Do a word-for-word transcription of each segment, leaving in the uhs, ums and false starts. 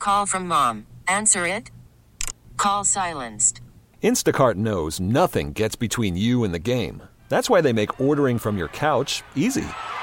Call from mom. Answer it. Call silenced. Instacart knows nothing gets between you and the game. That's why they make ordering from your couch easy.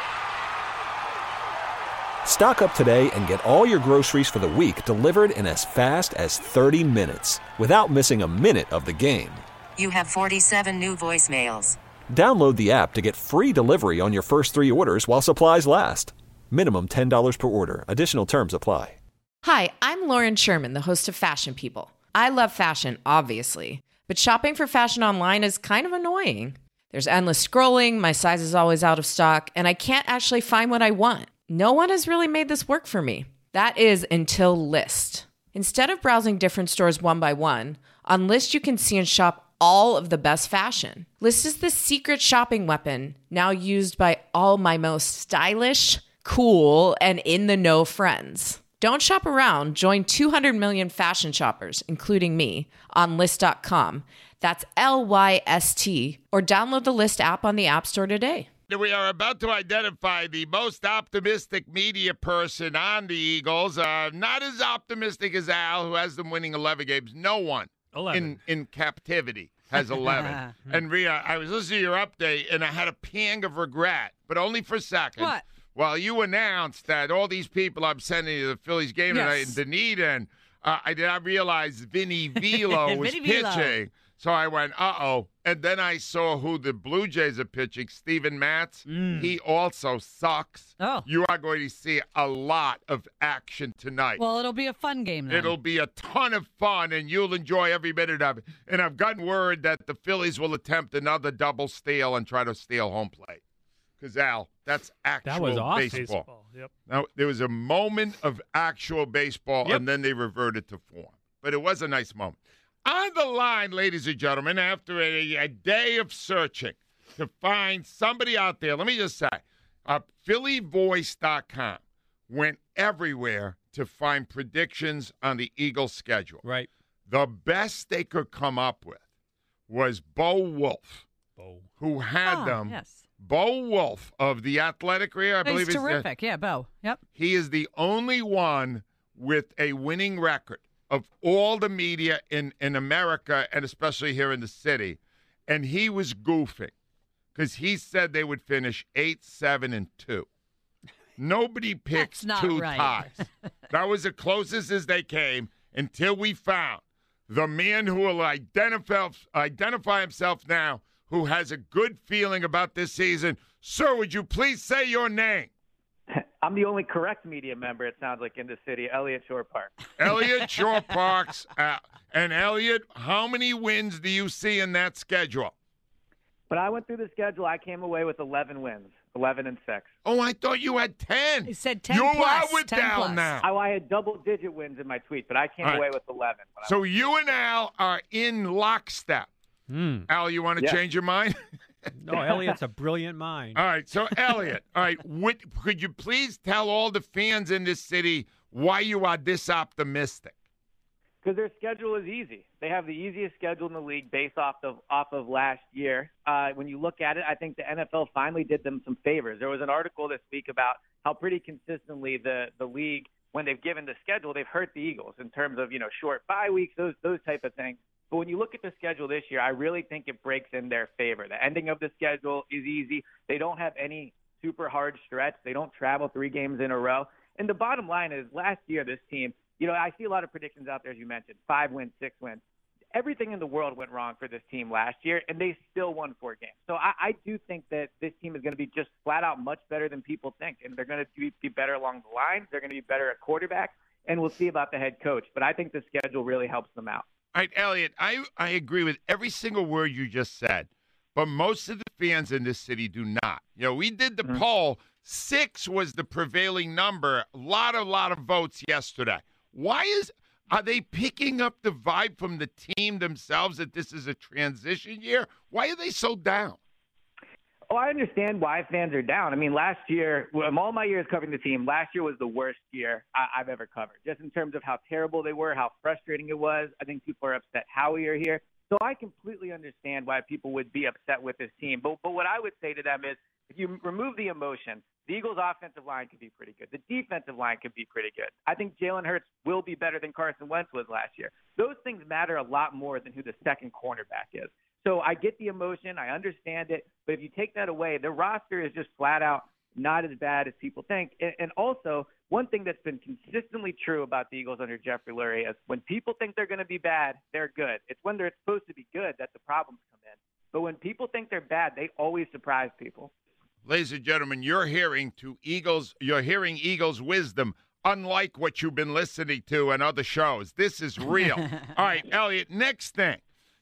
Stock up today and get all your groceries for the week delivered in as fast as thirty minutes without missing a minute of the game. You have forty-seven new voicemails. Download the app to get free delivery on your first three orders while supplies last. Minimum ten dollars per order. Additional terms apply. Hi, I'm Lauren Sherman, the host of Fashion People. I love fashion, obviously, but shopping for fashion online is kind of annoying. There's endless scrolling, my size is always out of stock, and I can't actually find what I want. No one has really made this work for me. That is until Lyst. Instead of browsing different stores one by one, on Lyst you can see and shop all of the best fashion. Lyst is the secret shopping weapon now used by all my most stylish, cool, and in-the-know friends. Don't shop around. Join two hundred million fashion shoppers, including me, on Lyst dot com. That's L Y S T. Or download the Lyst app on the App Store today. We are about to identify the most optimistic media person on the Eagles. Uh, not as optimistic as Al, who has them winning eleven games. No one in, in captivity has eleven. And, Rhea, I was listening to your update, and I had a pang of regret, but only for a second. What? Well, you announced that all these people I'm sending to the Phillies game Yes. tonight in Dunedin, uh, I did not realize Vinny Velo was Vinny Velo. pitching. So I went, uh-oh. And then I saw who the Blue Jays are pitching, Steven Matz. Mm. He also sucks. Oh. You are going to see a lot of action tonight. Well, it'll be a fun game then. It'll be a ton of fun, and you'll enjoy every minute of it. And I've gotten word that the Phillies will attempt another double steal and try to steal home plate. Because, Al, that's actual That was off baseball. baseball. Yep. Now, there was a moment of actual baseball, Yep. and then they reverted to form. But it was a nice moment. On the line, ladies and gentlemen, after a, a day of searching to find somebody out there, let me just say, uh, Philly Voice dot com went everywhere to find predictions on the Eagles' schedule. Right. The best they could come up with was Bo Wolf, Bo. who had Oh, them. yes. Bo Wolf of the Athletic, Rhea, I He's believe terrific. Yeah, Bo. Yep. he is the only one with a winning record of all the media in, in America, and especially here in the city. And he was goofing because he said they would finish eight, seven, and two. Nobody picks That's not two right. ties. That was the closest as they came until we found the man who will identify, identify himself now, who has a good feeling about this season. Sir, would you please say your name? I'm the only correct media member, it sounds like, in the city, Elliot Shore Park. Elliot Shore Parks. Uh, and, Elliot, how many wins do you see in that schedule? When I went through the schedule, I came away with eleven wins, eleven and six. Oh, I thought you had ten. He said ten You plus, are with ten Al plus. now. I, I had double-digit wins in my tweet, but I came All right. away with eleven. when I So went- you and Al are in lockstep. Hmm. Al, you want to Yeah. change your mind? No, Elliot's a brilliant mind. All right, so Elliot, all right, what, could you please tell all the fans in this city why you are this optimistic? Because their schedule is easy. They have the easiest schedule in the league based off of off of last year. Uh, when you look at it, I think the N F L finally did them some favors. There was an article this week about how pretty consistently the, the league, when they've given the schedule, they've hurt the Eagles in terms of, you know, short bye weeks, those those type of things. But when you look at the schedule this year, I really think it breaks in their favor. The ending of the schedule is easy. They don't have any super hard stretch. They don't travel three games in a row. And the bottom line is last year, this team, you know, I see a lot of predictions out there, as you mentioned, five wins, six wins. Everything in the world went wrong for this team last year, and they still won four games. So I, I do think that this team is going to be just flat out much better than people think. And they're going to be, be better along the line. They're going to be better at quarterback. And we'll see about the head coach. But I think the schedule really helps them out. All right, Elliot, I, I agree with every single word you just said, but most of the fans in this city do not. You know, we did the Mm-hmm. poll. Six was the prevailing number. A lot, a lot of votes yesterday. Why is are they picking up the vibe from the team themselves that this is a transition year? Why are they so down? Oh, I understand why fans are down. I mean, last year, well, all my years covering the team, last year was the worst year I- I've ever covered, just in terms of how terrible they were, how frustrating it was. I think people are upset how we are here. So I completely understand why people would be upset with this team. But, but what I would say to them is, if you remove the emotion, The Eagles' offensive line could be pretty good. The defensive line could be pretty good. I think Jalen Hurts will be better than Carson Wentz was last year. Those things matter a lot more than who the second cornerback is. So I get the emotion. I understand it. But if you take that away, the roster is just flat out not as bad as people think. And also, one thing that's been consistently true about the Eagles under Jeffrey Lurie is when people think they're going to be bad, they're good. It's when they're supposed to be good that the problems come in. But when people think they're bad, they always surprise people. Ladies and gentlemen, you're hearing to Eagles, you're hearing Eagles wisdom, unlike what you've been listening to on other shows. This is real. All right, Elliot, next thing.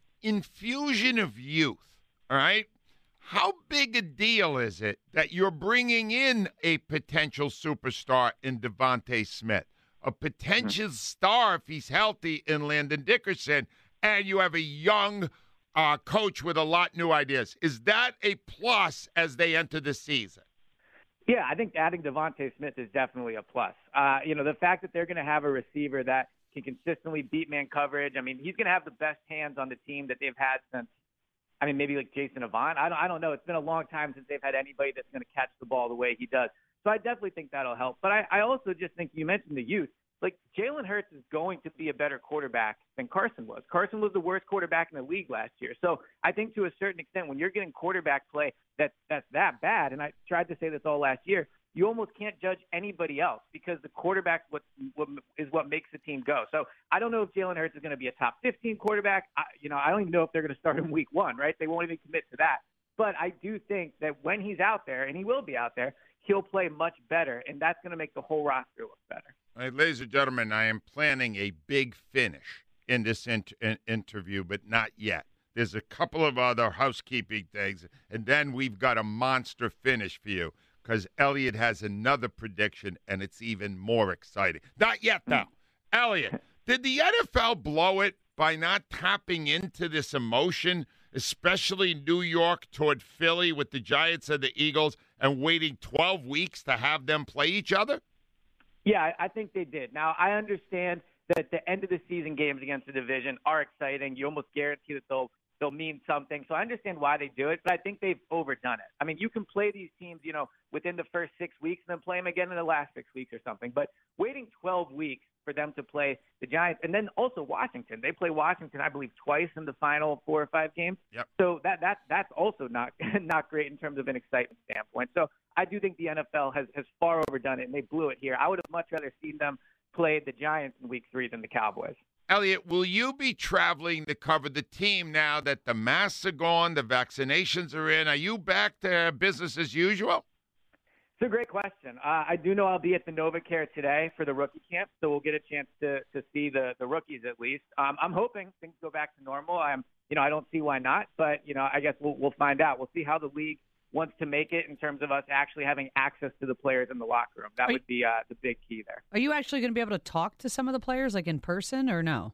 Infusion of youth, all right? How big a deal is it that you're bringing in a potential superstar in Devontae Smith, a potential star if he's healthy in Landon Dickerson, and you have a young uh, coach with a lot new ideas? Is that a plus as they enter the season? Yeah, I think adding Devontae Smith is definitely a plus. Uh, you know, the fact that they're going to have a receiver that can consistently beat man coverage. I mean, he's going to have the best hands on the team that they've had since, I mean, maybe like Jason Avant. I don't, I don't know. It's been a long time since they've had anybody that's going to catch the ball the way he does. So I definitely think that'll help. But I, I also just think you mentioned the youth. Like, Jalen Hurts is going to be a better quarterback than Carson was. Carson was the worst quarterback in the league last year. So I think to a certain extent, when you're getting quarterback play that that's that bad, and I tried to say this all last year, you almost can't judge anybody else because the quarterback what, what is what makes the team go. So I don't know if Jalen Hurts is going to be a top fifteen quarterback. I, you know, I don't even know if they're going to start him week one, right? They won't even commit to that. But I do think that when he's out there, and he will be out there, he'll play much better, and that's going to make the whole roster look better. All right, ladies and gentlemen, I am planning a big finish in this in- in- interview, but not yet. There's a couple of other housekeeping things, and then we've got a monster finish for you because Elliot has another prediction, and it's even more exciting. Not yet, though. Elliot, did the N F L blow it by not tapping into this emotion, especially New York toward Philly with the Giants and the Eagles, and waiting twelve weeks to have them play each other? Yeah, I think they did. Now, I understand that the end of the season games against the division are exciting. You almost guarantee that they'll they'll mean something. So I understand why they do it, but I think they've overdone it. I mean, you can play these teams, you know, within the first six weeks and then play them again in the last six weeks or something. But waiting twelve weeks for them to play the Giants, and then also Washington. They play Washington, I believe, twice in the final four or five games. Yep. So that that that's also not not great in terms of an excitement standpoint. So I do think the N F L has, has far overdone it, and they blew it here. I would have much rather seen them play the Giants in week three than the Cowboys. Elliot, will you be traveling to cover the team now that the masks are gone, the vaccinations are in? Are you back to business as usual? It's a great question. Uh, I do know I'll be at the NovaCare today for the rookie camp, so we'll get a chance to to see the, the rookies at least. Um, I'm hoping things go back to normal. I'm, you know, I don't see why not, but you know, I guess we'll we'll find out. We'll see how the league wants to make it in terms of us actually having access to the players in the locker room. That are would be uh, the big key there. Are you actually going to be able to talk to some of the players, like in person, or no?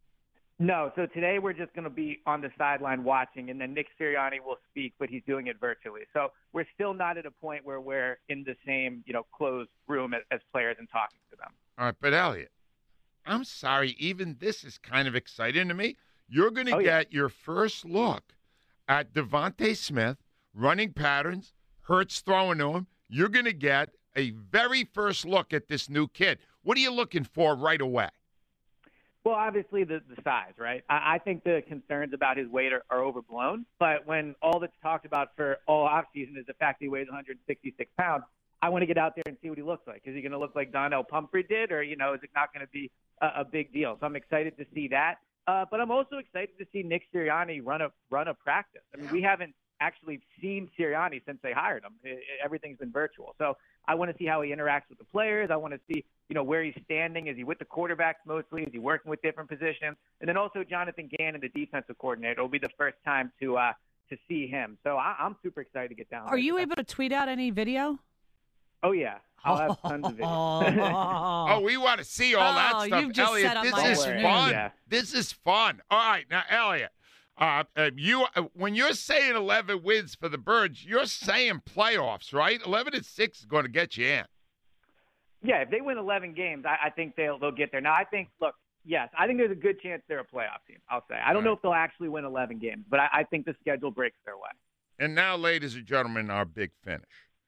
No. So today we're just going to be on the sideline watching, and then Nick Sirianni will speak, but he's doing it virtually. So we're still not at a point where we're in the same, you know, closed room as, as players and talking to them. All right, but Elliot, I'm sorry, even this is kind of exciting to me. You're going to oh, get yeah. your first look at Devontae Smith running patterns, Hurts throwing to him. You're going to get a very first look at this new kid. What are you looking for right away? Well, obviously the, the size, right? I, I think the concerns about his weight are, are overblown. But when all that's talked about for all offseason is the fact that he weighs one hundred sixty-six pounds, I want to get out there and see what he looks like. Is he going to look like Donnell Pumphrey did, or, you know, is it not going to be a, a big deal? So I'm excited to see that. Uh, but I'm also excited to see Nick Sirianni run a run a practice. I mean, we haven't actually seen Sirianni since they hired him. It, it, everything's been virtual. So I want to see how he interacts with the players. I want to see, you know, where he's standing. Is he with the quarterbacks mostly? Is he working with different positions? And then also Jonathan Gannon, the defensive coordinator, will be the first time to uh, to see him. So I, I'm super excited to get down there. Are you able to tweet out any video? Oh, yeah. I'll have tons of videos. oh, we want to see all that oh, stuff. You've just Elliot, set up this my is afternoon. fun. Yeah. This is fun. All right, now, Elliot, uh, uh, you uh, when you're saying eleven wins for the Birds, you're saying playoffs, right? eleven and six is going to get you in. Yeah, if they win eleven games, I, I think they'll they'll get there. Now, I think, look, yes, I think there's a good chance they're a playoff team, I'll say. I don't right. know if they'll actually win eleven games, but I, I think the schedule breaks their way. And now, ladies and gentlemen, our big finish.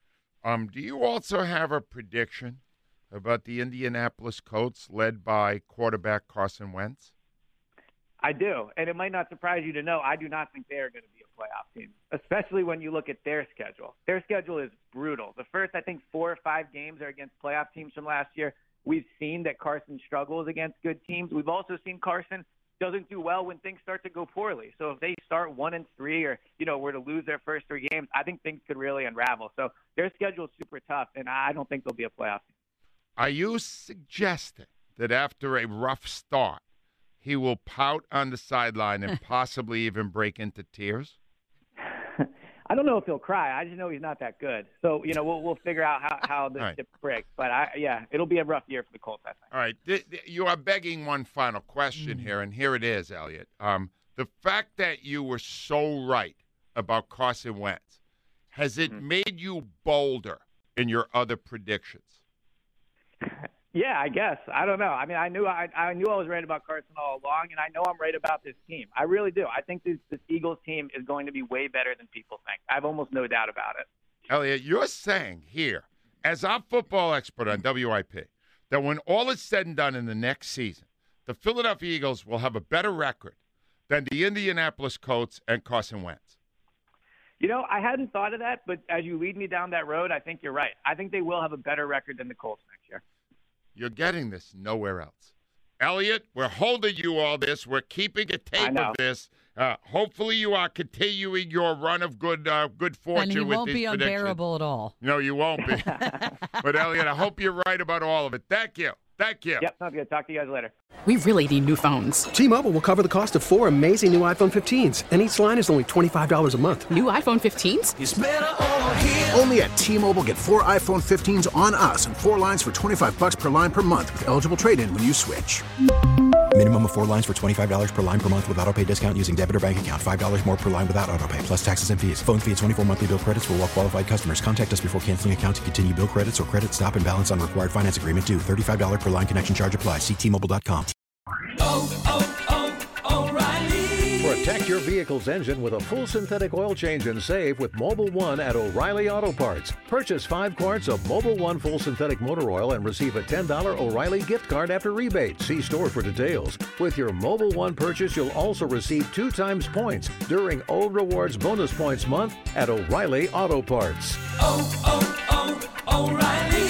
Um, do you also have a prediction about the Indianapolis Colts led by quarterback Carson Wentz? I do, and it might not surprise you to know I do not think they are going to be a playoff team, especially when you look at their schedule. Their schedule is brutal. The first, I think, four or five games are against playoff teams from last year. We've seen that Carson struggles against good teams. We've also seen Carson doesn't do well when things start to go poorly. So if they start one and three or, you know, were to lose their first three games, I think things could really unravel. So their schedule is super tough, and I don't think they'll be a playoff team. Are you suggesting that after a rough start, he will pout on the sideline and possibly even break into tears? I don't know if he'll cry. I just know he's not that good. So, you know, we'll we'll figure out how, how the right. ship breaks. But, I yeah, it'll be a rough year for the Colts, I think. All right. Th- th- you are begging one final question Mm-hmm. here, and here it is, Elliot. Um, the fact that you were so right about Carson Wentz, has it Mm-hmm. made you bolder in your other predictions? Yeah, I guess. I don't know. I mean, I knew I, I knew I was right about Carson all along, and I know I'm right about this team. I really do. I think this, this Eagles team is going to be way better than people think. I have almost no doubt about it. Elliot, you're saying here, as our football expert on W I P, that when all is said and done in the next season, the Philadelphia Eagles will have a better record than the Indianapolis Colts and Carson Wentz. You know, I hadn't thought of that, but as you lead me down that road, I think you're right. I think they will have a better record than the Colts next year. You're getting this nowhere else. Elliot, we're holding you all this. We're keeping a tape of this. Uh, hopefully you are continuing your run of good uh, good fortune And he with won't these be unbearable predictions. at all. No, you won't be. But, Elliot, I hope you're right about all of it. Thank you. Thank you. Yep, sounds good. Talk to you guys later. We really need new phones. T-Mobile will cover the cost of four amazing new iPhone fifteens, and each line is only twenty-five dollars a month. New iPhone fifteens? It's better over here. Only at T-Mobile, get four iPhone fifteens on us and four lines for twenty-five dollars per line per month with eligible trade-in when you switch. Minimum of four lines for twenty-five dollars per line per month with autopay discount using debit or bank account. five dollars more per line without autopay, plus taxes and fees. Phone fee at twenty-four monthly bill credits for well-qualified customers. Contact us before canceling account to continue bill credits or credit stop and balance on required finance agreement due. thirty-five dollars per line connection charge applies. See T Mobile dot com. Oh, oh, oh, O'Reilly. Protect your vehicle's engine with a full synthetic oil change and save with Mobil one at O'Reilly Auto Parts. Purchase five quarts of Mobil one full synthetic motor oil and receive a ten dollars O'Reilly gift card after rebate. See store for details. With your Mobil one purchase, you'll also receive two times points during O Rewards Bonus Points Month at O'Reilly Auto Parts. Oh, oh, oh, O'Reilly.